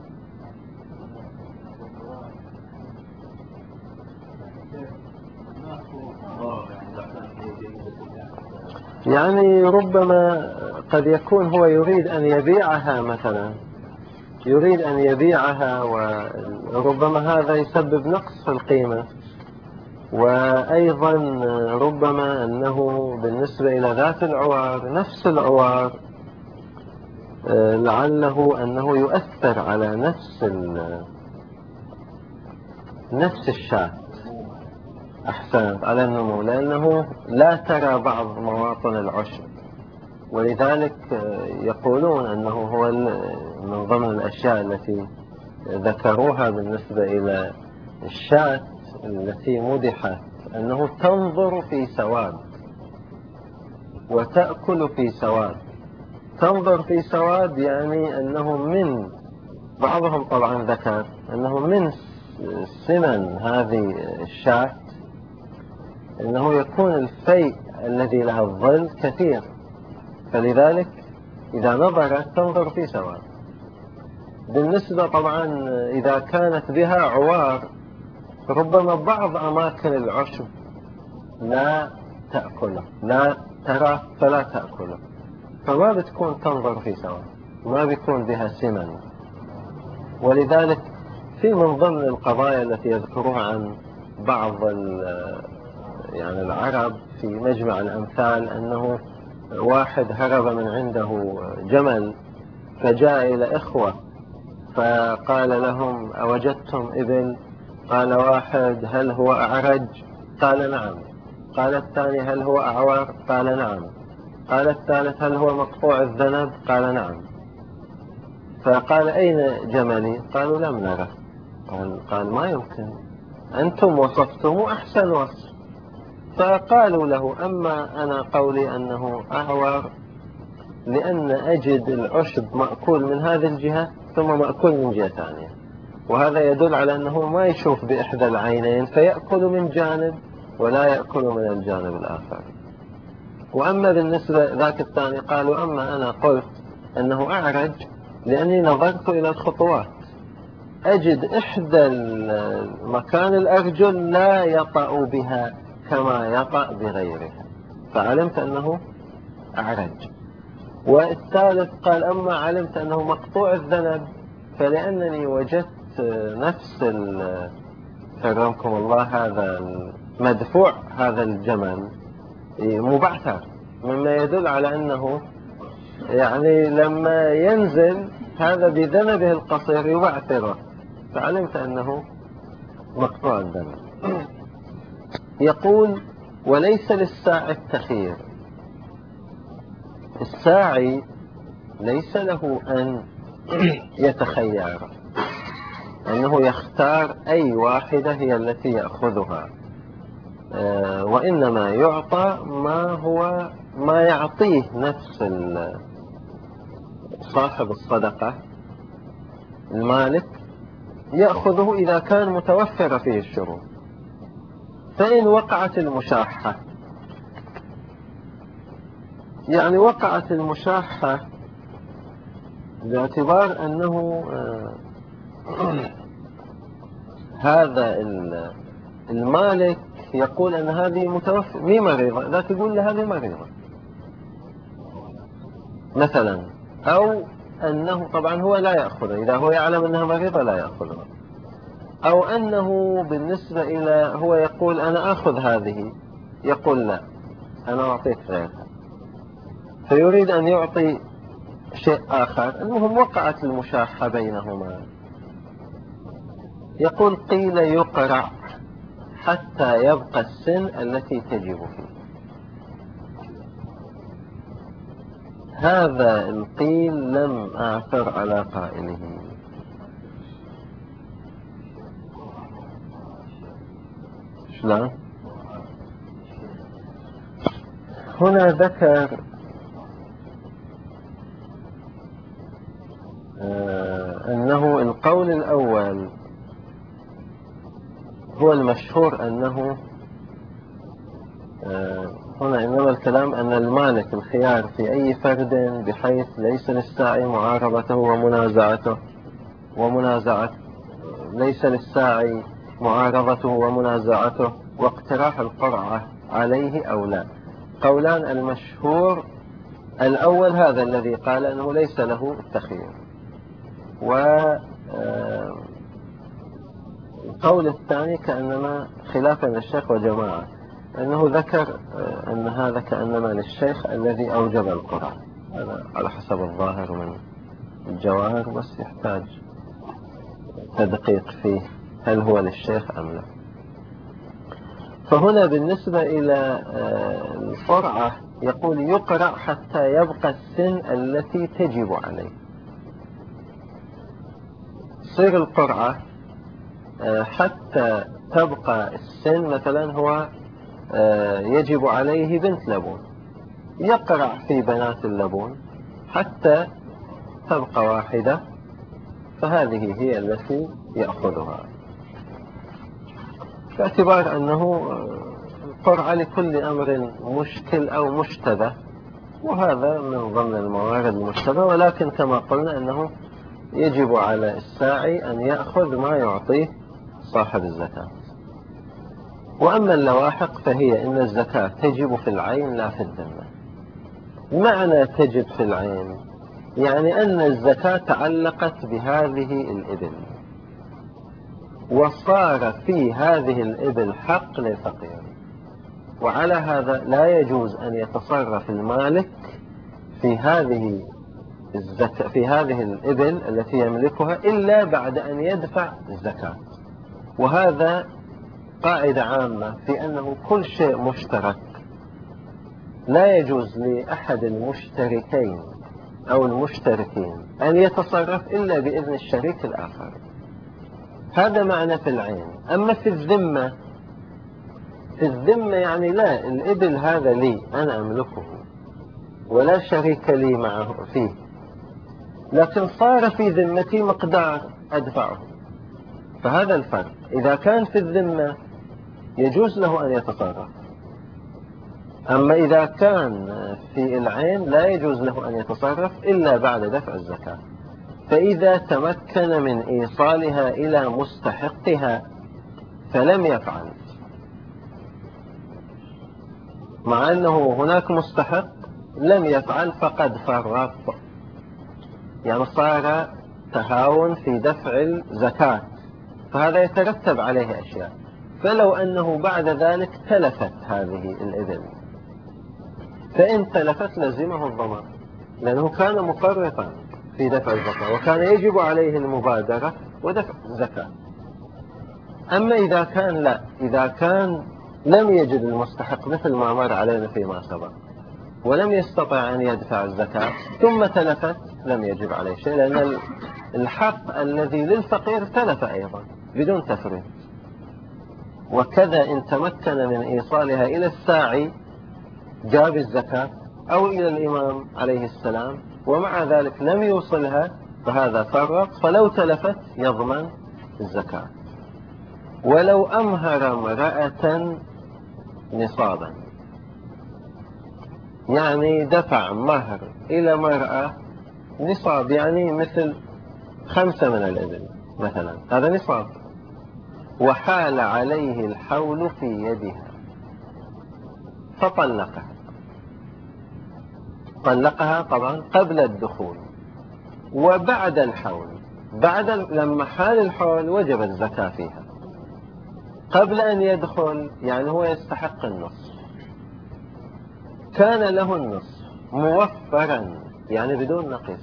[SPEAKER 1] يعني ربما قد يكون هو يريد أن يبيعها مثلا، يريد أن يبيعها، وربما هذا يسبب نقص في القيمة. وأيضا ربما أنه بالنسبة إلى ذات العوار، نفس العوار لعله أنه يؤثر على نفس الشاة. أحسنت على النمو، لأنه لا ترى بعض مواطن العشب، ولذلك يقولون أنه هو من ضمن الأشياء التي ذكروها بالنسبة إلى الشاة التي مدحت أنه تنظر في سواد وتأكل في سواد. تنظر في سواد يعني أنه من بعضهم طبعا ذكر أنه من سمن هذه الشاة أنه يكون الفيء الذي لها الظل كثير، فلذلك إذا نظرت تنظر في سواد. بالنسبة طبعا إذا كانت بها عوار، ربما بعض أماكن العشب لا تأكله، لا ترى فلا تأكله، فما بتكون تنظر في سواد، ما بيكون بها سمن. ولذلك في من ضمن القضايا التي يذكروها عن بعض يعني العرب في مجمع الأمثال أنه واحد هرب من عنده جمل فجاء إلى إخوة فقال لهم أوجدتم إبل؟ قال واحد هل هو أعرج؟ قال نعم. قال الثاني هل هو أعور؟ قال نعم. قال الثالث هل هو مقطوع الذنب؟ قال نعم. فقال أين جملي؟ قالوا لم نره. قال ما يمكن، أنتم وصفتم أحسن وصف. فقالوا له أما أنا قولي أنه أعور لأن أجد العشب مأكول من هذه الجهة ثم مأكول من جهة ثانية، وهذا يدل على أنه ما يشوف بإحدى العينين فيأكل من جانب ولا يأكل من الجانب الآخر. وأما بالنسبة ذاك الثاني قالوا أما أنا قلت أنه أعرج لأني نظرت إلى الخطوات أجد إحدى مكان الأرجل لا يطأ بها كما يطأ بغيرها فعلمت أنه أعرج. والثالث قال أما علمت أنه مقطوع الذنب فلأنني وجدت نفس كرمكم الله هذا المدفوع هذا الجمل مبعثر، مما يدل على أنه يعني لما ينزل هذا بذنبه القصير يبعثره، فعلمت أنه مقطوع الذنب. يقول وليس للساعي التخيير، الساعي ليس له أن يتخير أنه يختار أي واحدة هي التي يأخذها، وإنما يعطى ما يعطيه نفس صاحب الصدقة المالك، يأخذه إذا كان متوفر فيه الشروط. فإن وقعت المشاحة، يعني وقعت المشاحة باعتبار أنه هذا المالك يقول أن هذه متوفر مي مريضة، لا تقول له هذه مريضة مثلا، أو أنه طبعا هو لا يأخذها إذا هو يعلم أنها مريضة لا يأخذها، أو أنه بالنسبة إلى هو يقول أنا أخذ هذه، يقول لا أنا أعطيك غيرها، فيريد أن يعطي شيء آخر. المهم وقعت المشاحة بينهما. يقول قيل يقرع حتى يبقى السن التي تجب فيه. هذا القيل لم أعثر على قائله. شلون؟ هنا ذكر أنه القول الأول هو المشهور، أنه هنا إنما الكلام أن المالك الخيار في أي فرد بحيث ليس للساعي معارضته ومنازعته ليس للساعي معارضته ومنازعته واقتراح القرعة عليه أو لا. قولان، المشهور الأول هذا الذي قال أنه ليس له التخيير، والقول الثاني كأنما خلافا للشيخ وجماعة أنه ذكر أن هذا كأنما للشيخ الذي أوجب القرعة. هذا على حسب الظاهر من الجواهر، بس يحتاج تدقيق فيه هل هو للشيخ أم لا. فهنا بالنسبة إلى القرعة يقول يقرع حتى يبقى السن التي تجب عليه. صير القرعة حتى تبقى السن، مثلا هو يجب عليه بنت لبون، يقرع في بنات اللبون حتى تبقى واحدة، فهذه هي التي يأخذها، باعتبار أنه القرعة لكل أمر مشكل أو مشتبه، وهذا من ضمن الموارد المشتبه، ولكن كما قلنا أنه يجب على الساعي أن يأخذ ما يعطيه صاحب الزكاة. وأما اللواحق فهي إن الزكاة تجب في العين لا في الذمة. معنى تجب في العين يعني أن الزكاة تعلقت بهذه الإبل، وصار في هذه الإبل حق للفقير، وعلى هذا لا يجوز أن يتصرف المالك في هذه الإبل التي يملكها إلا بعد أن يدفع الزكاة. وهذا قاعدة عامة في أنه كل شيء مشترك لا يجوز لأحد المشتركين أو المشتركين أن يتصرف إلا بإذن الشريك الآخر. هذا معنى في العين. أما في الذمة، يعني لا، الإبل هذا لي أنا أملكه ولا شريك لي معه فيه، لكن صار في ذمتي مقدار أدفعه، فهذا الفرق. إذا كان في الذمة يجوز له أن يتصرف، أما إذا كان في العين لا يجوز له أن يتصرف إلا بعد دفع الزكاة. فإذا تمكن من إيصالها إلى مستحقها فلم يفعل، مع أنه هناك مستحق لم يفعل فقد فرط، يعني صار تهاون في دفع الزكاة، فهذا يترتب عليه أشياء. فلو أنه بعد ذلك تلفت هذه الإبل، فإن تلفت لزمه الضمان، لأنه كان مفرطا في دفع الزكاة وكان يجب عليه المبادرة ودفع الزكاة. أما إذا كان لا، إذا كان لم يجد المستحق مثل ما مر علينا فيما سبق ولم يستطع أن يدفع الزكاة ثم تلفت، لم يجب عليه شيء، لأن الحق الذي للفقير تلف أيضا بدون تفريط. وكذا إن تمكن من إيصالها إلى الساعي جاب الزكاة أو إلى الإمام عليه السلام ومع ذلك لم يوصلها فهذا فرط، فلو تلفت يضمن الزكاة. ولو أمهر امرأة نصابا، يعني دفع مهر إلى مرأة نصاب، يعني مثل 5 من الإبل مثلا، هذا نصاب، وحال عليه الحول في يدها طلقها طبعا قبل الدخول وبعد الحول، لما حال الحول وجب الزكاة فيها. قبل أن يدخل يعني هو يستحق النصف، كان له النصف موفرا يعني بدون نقص،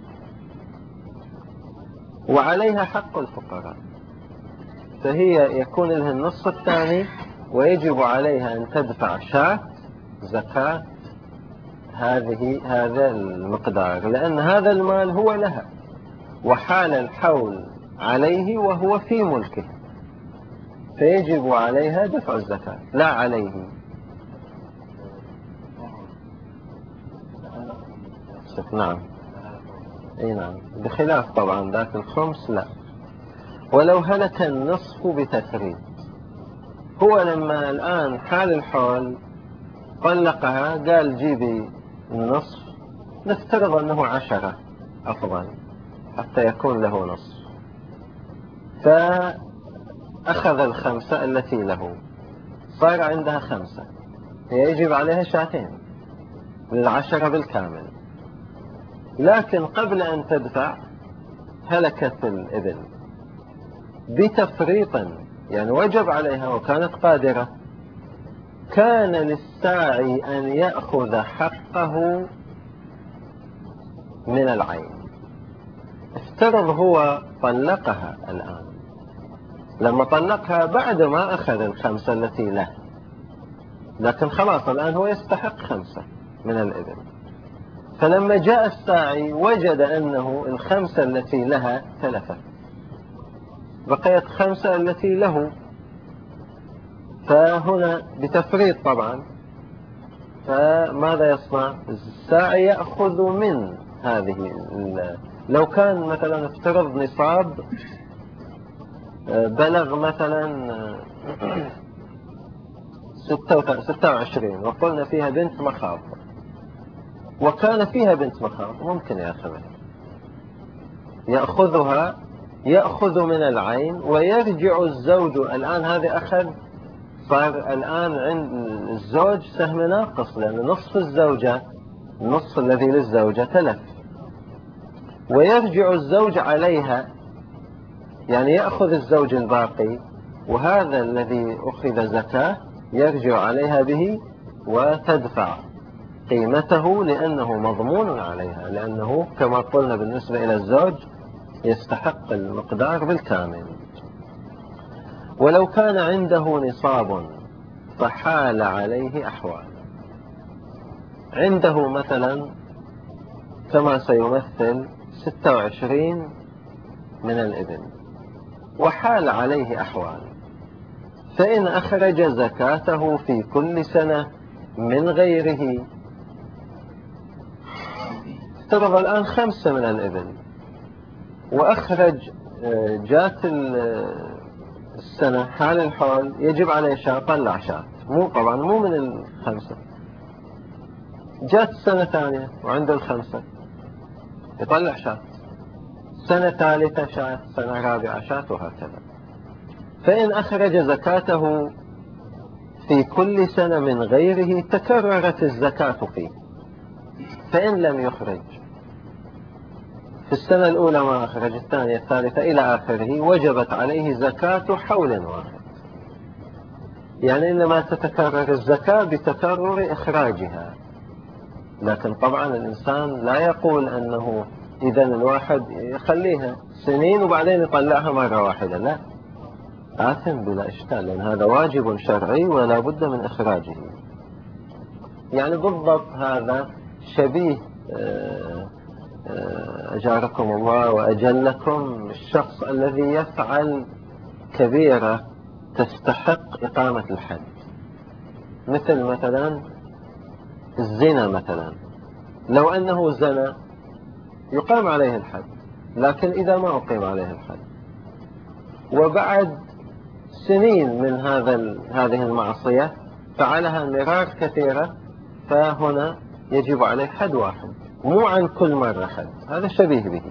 [SPEAKER 1] وعليها حق الفقراء، فهي يكون لها النصف الثاني ويجب عليها أن تدفع شاة زكاة هذا المقدار، لأن هذا المال هو لها وحال الحول عليه وهو في ملكه، فيجب عليها دفع الزكاة لا عليه. نعم، اي نعم، بخلاف طبعا ذاك الخمس لا. ولو هلك النصف بتفريط، هو لما الآن حال الحول طلقها قال جيبي النصف، نفترض أنه 10 أفضل حتى يكون له نصف، فأخذ 5 التي له، صار عندها 5، هي يجب عليها 2 لل10 بالكامل، لكن قبل أن تدفع هلكت الإبل بتفريط، يعني وجب عليها وكانت قادرة، كان للساعي أن يأخذ حقه من العين. افترض هو طلقها الآن، لما طلقها بعد ما أخذ 5 التي له، لكن خلاص الآن هو يستحق 5 من الإبل، فلما جاء الساعي وجد أنه 5 التي لها تلفت، بقيت 5 التي له، فهنا بتفريط طبعا فماذا يصنع؟ الساعي يأخذ من هذه لو كان مثلا افترض نصاب بلغ مثلا 26 وقلنا فيها بنت مخاض، وكان فيها بنت مخاض، ممكن يأخذها، يأخذ من العين ويرجع الزوج. الآن هذه صار الآن عند الزوج سهم ناقص، لأن نصف الزوجة، النصف الذي للزوجة تلف، ويرجع الزوج عليها، يعني يأخذ الزوج الباقي، وهذا الذي أخذ زكاة يرجع عليها به وتدفع قيمته، لأنه مضمون عليها، لأنه كما قلنا بالنسبة إلى الزوج يستحق المقدار بالكامل. ولو كان عنده نصاب فحال عليه أحوال، عنده مثلا كما سيمثل 26 من الإبل، وحال عليه أحوال، فإن أخرج زكاته في كل سنة من غيره، افترض الآن 5 من الإبل وأخرج، جات السنة حال الحول يجب عليه شاة، طلع شاة، طبعا مو من 5، جات السنة ثانية وعنده 5 يطلع شاة، سنة ثالثة شاة، سنة رابعة شاة، وهكذا. فإن أخرج زكاته في كل سنة من غيره تكررت الزكاة فيه، فإن لم يخرج في السنة الأولى ما أخرج، الثانية الثالثة إلى آخره، وجبت عليه زكاة حول واحد، يعني إنما تتكرر الزكاة بتكرر إخراجها. لكن طبعا الإنسان لا يقول أنه إذا الواحد يخليها سنين وبعدين يطلعها مرة واحدة، لا، آثم بلا إشكال، لأن هذا واجب شرعي ولا بد من إخراجه. يعني بالضبط هذا شبيه أجاركم الله وأجلكم الشخص الذي يفعل كبيرة تستحق إقامة الحد، مثلا الزنا مثلا، لو أنه زنى يقام عليه الحد، لكن إذا ما أقيم عليه الحد وبعد سنين من هذه المعصية فعلها مرار كثيرة، فهنا يجب عليه حد واحد، مو عن كل مرة حد، هذا شبيه به.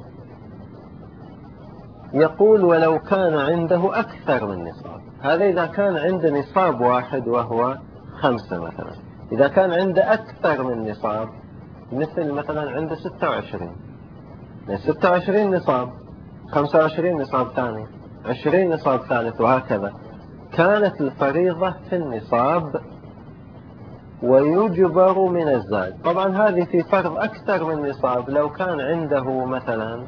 [SPEAKER 1] يقول ولو كان عنده أكثر من نصاب، هذا إذا كان عنده نصاب واحد وهو 5 مثلا. إذا كان عنده أكثر من نصاب، مثل مثلا عنده 26، 26 نصاب، 25 نصاب ثاني، 20 نصاب ثالث، وهكذا، كانت الفريضة في النصاب ويجبر من الزاد. طبعا هذه في فرض أكثر من نصاب، لو كان عنده مثلا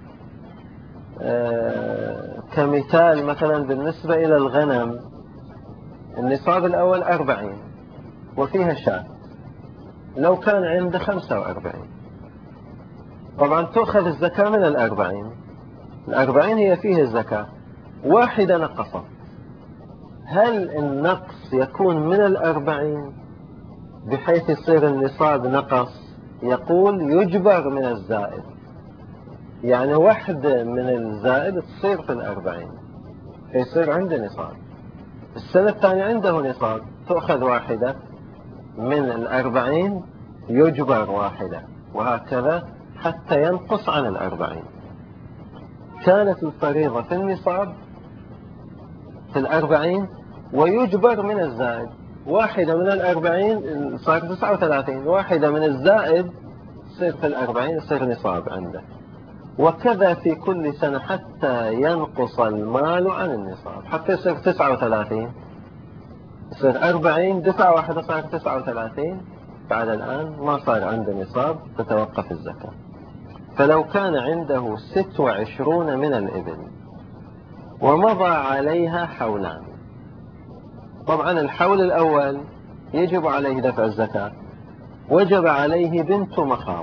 [SPEAKER 1] كمثال مثلا بالنسبة إلى الغنم، النصاب الأول 40 وفيها شاة، لو كان عنده 45 طبعا تأخذ الزكاة من 40 هي فيه الزكاة، واحدة نقصت، هل النقص يكون من 40 بحيث يصير النصاب نقص؟ يقول يجبر من الزائد، يعني واحدة من الزائد تصير في 40 فيصير عنده نصاب. السنة الثانية عنده نصاب، تأخذ واحدة من 40 يجبر واحدة، وهكذا حتى ينقص عن 40. كانت الفريضة في النصاب في 40 ويجبر من الزائد، واحدة من 40 صار 39، واحدة من الزائد تصير في 40 يصير نصاب عنده. وكذا في كل سنة حتى ينقص المال عن النصاب، حتى يصير 39، يصير 40 دفعة واحدة صار 39، بعد الآن ما صار عنده نصاب تتوقف الزكاة. فلو كان عنده 26 من الإبل ومضى عليها حولان، طبعا الحول الأول يجب عليه دفع الزكاة، وجب عليه بنت مخاض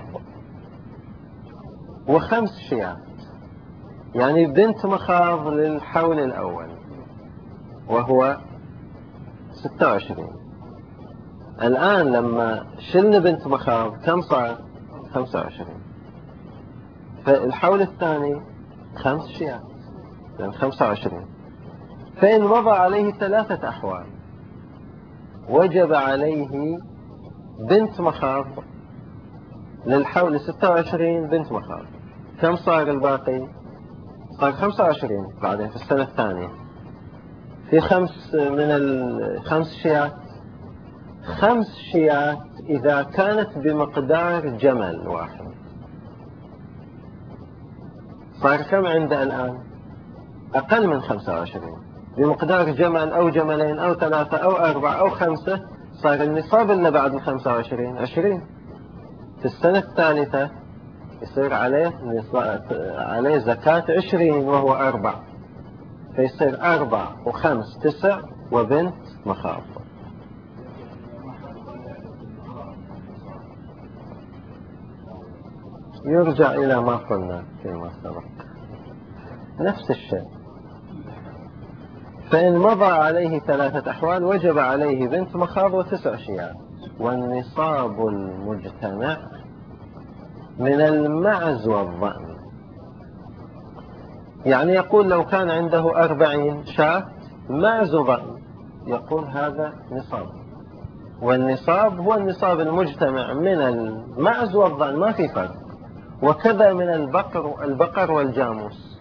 [SPEAKER 1] و5 شيات، يعني بنت مخاض للحول الأول وهو 26، الآن لما شلنا بنت مخاض كم صار؟ 25. فالحول الثاني 5 شيات، يعني 25. فإن مضى عليه 3 أحوال وجب عليه بنت مخاض للحول 26 بنت مخاض. كم صار الباقي؟ صار 25 بعدين في السنة الثانية. في 5 من ال5 شيات، 5 شيات إذا كانت بمقدار جمل واحد. صار كم عنده الآن؟ أقل من 25. بمقدار جمل أو جملين أو 3 أو 4 أو 5 صار النصاب اللي بعد 25 20. في السنة الثالثة يصير عليه زكاة 20 وهو 4، فيصير 4 و5 9 وبنت مخاض. يرجع إلى ما قلنا فيما سبق، نفس الشيء. فإن مضى عليه 3 أحوال وجب عليه بنت مخاض و9 شيات. والنصاب المجتمع من المعز والضأن. يعني يقول لو كان عنده 40 شاة معز وضأن، يقول هذا نصاب. والنصاب هو النصاب المجتمع من المعز والضأن، ما في فرق. وكذا من البقر والجاموس،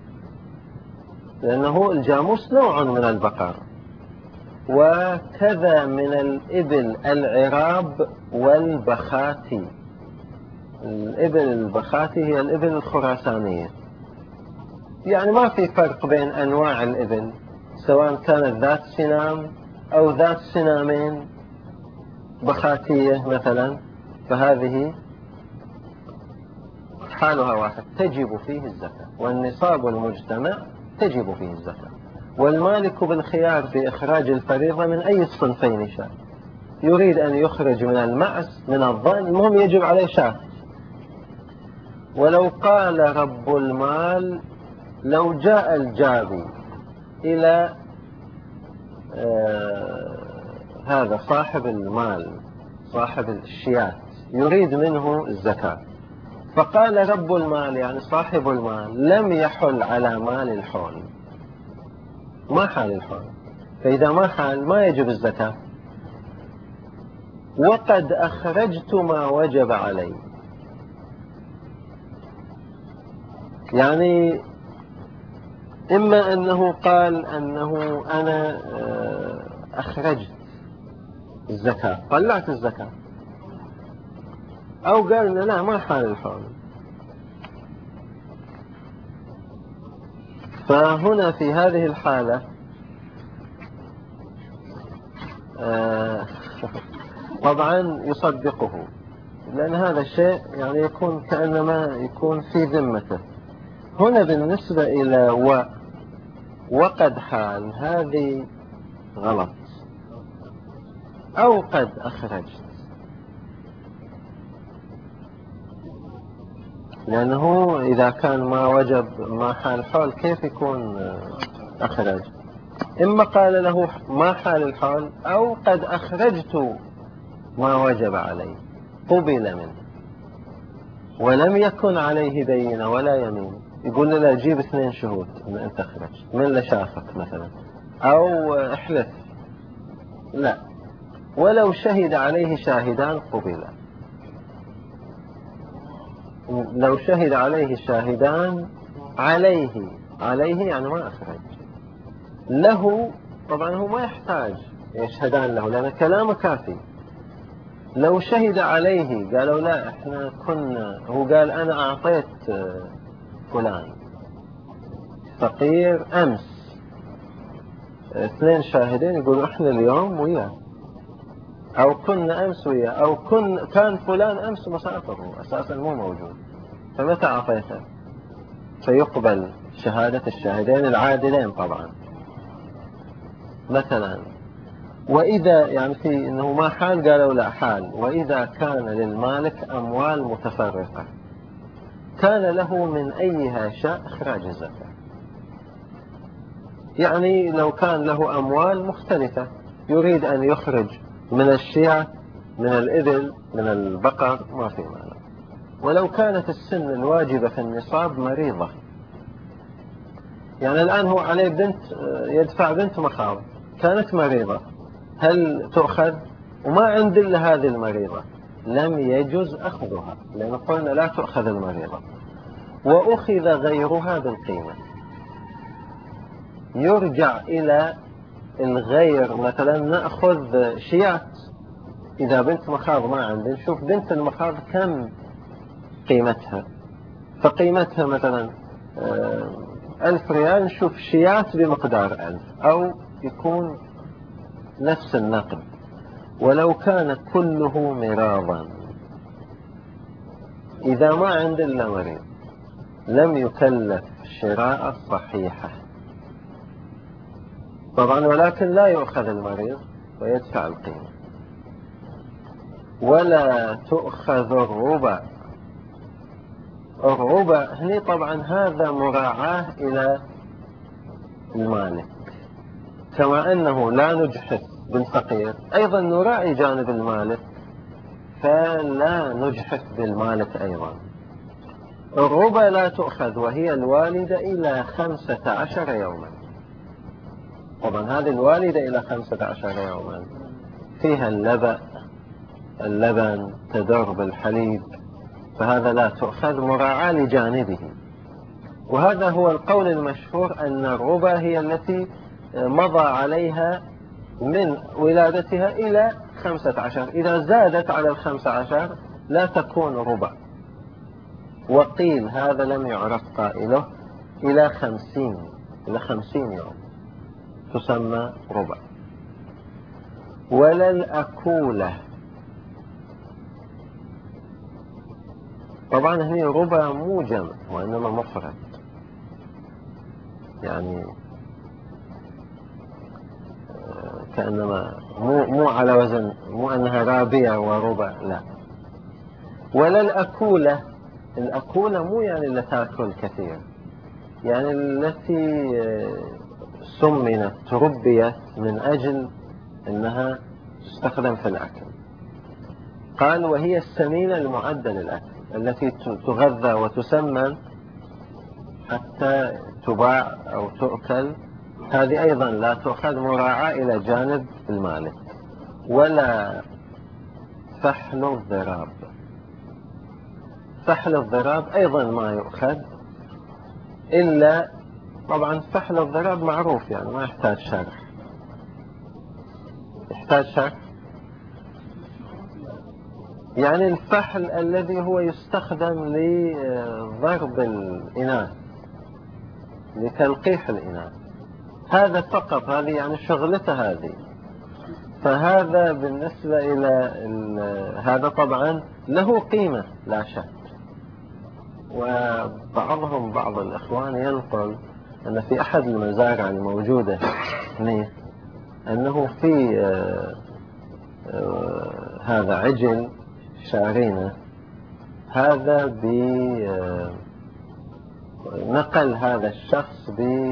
[SPEAKER 1] لأنه الجاموس نوع من البقر. وكذا من الإبل العراب والبخاتي. الإبل البخاتي هي الإبل الخراسانية، يعني ما في فرق بين أنواع الإبل، سواء كانت ذات سنام أو ذات سنامين بخاتية مثلا، فهذه حالها واحد، تجب فيه الزكاة. والنصاب المجتمع تجب فيه الزكاة. والمالك بالخيار في إخراج الفريضة من أي الصنفين شاء. يريد أن يخرج من المعز من الضأن، المهم يجب عليه شاة. ولو قال رب المال، لو جاء الجابي إلى هذا صاحب المال صاحب الشيات يريد منه الزكاة، فقال رب المال يعني صاحب المال لم يحل على مال الحول، ما حال الحول، فإذا ما حال ما يجب الزكاة. وقد أخرجت ما وجب علي، يعني إما أنه قال أنه أنا أخرجت الزكاة طلعت الزكاة، أو قال إن لا ما حال الحول. فهنا في هذه الحالة طبعا يصدقه، لأن هذا الشيء يعني يكون كأنما يكون في ذمته. هنا بالنسبة إلى وقد حال، هذه غلط. أو قد أخرجت، لأنه إذا كان ما وجب ما حال حول كيف يكون أخرج؟ إما قال له ما حال الحول، أو قد أخرجت ما وجب عليه قبل منه ولم يكن عليه بينة ولا يمين. يقول له لا جيب 2 شهود إن أنت أخرجت، من اللي شافك مثلا، أو احلف. لا، ولو شهد عليه شاهدان قبل. لو شهد عليه شاهدان عليه يعني ما أخرج له، طبعا هو ما يحتاج يشهدان له لأن كلامه كافي. لو شهد عليه قالوا لا احنا كنا، هو قال أنا أعطيت فلان فقير أمس، 2 شاهدين يقولوا احنا اليوم وياه، أو كنا أمس وياه، أو كان فلان أمس مسافر أساسا مو موجود، فمتى أعطيته؟ فيقبل شهادة الشاهدين العادلين طبعا مثلا. وإذا يعني في إنه ما حال قالوا لا حال. وإذا كان للمالك أموال متفرقة كان له من أيها شاء إخراج الزكاة. يعني لو كان له أموال مختلفة يريد أن يخرج من الشيعة، من الإبل، من البقر، ما في مانع. ولو كانت السن الواجبة في النصاب مريضة، يعني الآن هو عليه بنت، يدفع بنت مخاض كانت مريضة، هل تؤخذ؟ وما عند إلا هذه المريضة، لم يجوز أخذها، لأن قلنا لا تؤخذ المريضة. وأخذ غيرها بالقيمة، يرجع إلى الغير. مثلا نأخذ شيات، إذا بنت مخاض ما عندي، نشوف بنت المخاض كم قيمتها، فقيمتها مثلا 1000 ريال، نشوف شيات بمقدار 1000، أو يكون نفس النقد. ولو كان كله مراضا، إذا ما عند إلا مريض لم يكلف شراء الصحيحة طبعا، ولكن لا يؤخذ المريض ويدفع القيمة. ولا تؤخذ الربع. الربع هني طبعا هذا مراعاة إلى المالك، كما أنه لا نجحف بالفقير أيضا نراعي جانب المالك، فلا نجحف بالمالك أيضا. الربع لا تؤخذ وهي الوالدة إلى 15 يوما. طبعا هذه الوالدة إلى 15 يوما فيها اللبن تدر بالحليب، فهذا لا تؤخذ مراعاة لجانبه. وهذا هو القول المشهور أن الربع هي التي مضى عليها من ولادتها إلى 15، إذا زادت على 15 لا تكون ربع. وقيل هذا لم يعرف قائله إلى 50 يوم تسمى ربع. ولا الأكولة. طبعا هي ربع مو جمع وإنما مفرد، يعني كأنما مو على وزن، مو أنها رابية وربع، لا. ولا الأكولة. الأكولة مو يعني اللي تأكل كثير، يعني التي سمنت ربيت من أجل أنها تستخدم في الأكل. قال وهي السمينة المعدة للأكل التي تغذى وتسمن حتى تباع أو تؤكل، هذه أيضا لا تؤخذ مراعاة إلى جانب المالك. ولا فحل الضراب. فحل الضراب أيضا ما يؤخذ إلا، طبعا فحل الضراب معروف يعني ما يحتاج شرح. يحتاج شرح؟ يعني الفحل الذي هو يستخدم لضرب الإناث، لتلقيح الإناث، هذا فقط، هذه يعني شغلته هذه. فهذا بالنسبة إلى هذا طبعا له قيمة لا شك. بعض الإخوان ينقل أن في أحد المزارع الموجودة هنا أنه في هذا عجل شارينه، هذا نقل هذا الشخص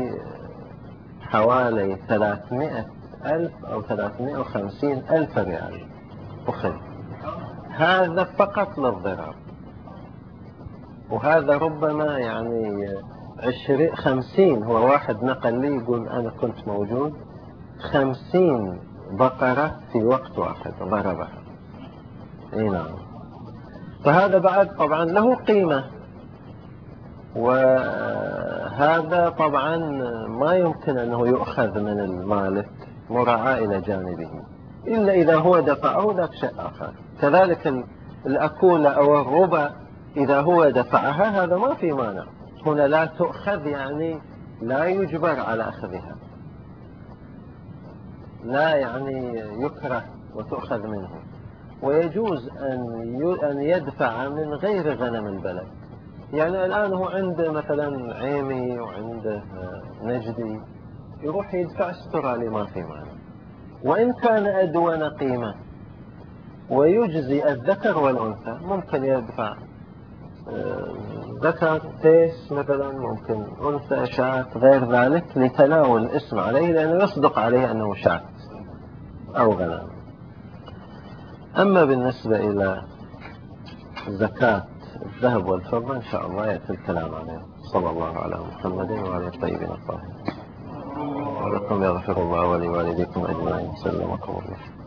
[SPEAKER 1] بحوالي 300,000 أو 350,000 ريال أخذ، هذا فقط للضراب. وهذا ربما يعني 50، هو واحد نقل لي يقول أنا كنت موجود 50 بقرة في وقت واحد ضربها. اي نعم. فهذا بعد طبعا له قيمة، وهذا طبعا ما يمكن أنه يؤخذ من المالك مراعاة إلى جانبه، إلا إذا هو دفعه ذاك شيء آخر. كذلك الأكولة أو الربع إذا هو دفعها هذا ما في مانع، هنا لا تؤخذ يعني لا يجبر على أخذها، لا يعني يكره وتؤخذ منه. ويجوز أن يدفع من غير غنم البلد، يعني الآن هو عنده مثلا عيمي وعنده نجدي، يروح يدفع استرالي ما في مانع، وإن كان أدون قيمة ويجزي الذكر والأنثى. ممكن يدفع ذكر تيس مثلا، ممكن أنثى شاة، غير ذلك لتناول الاسم عليه، لأنه يصدق عليه أنه شاة أو غنم. أما بالنسبة إلى زكاة الذهب والفضة إن شاء الله يأتي الكلام عليه. صلى الله على محمد وعلى الطيبين الطاهرين. ولكم يغفر الله ولوالديكم أجمعين. سلمكم الله.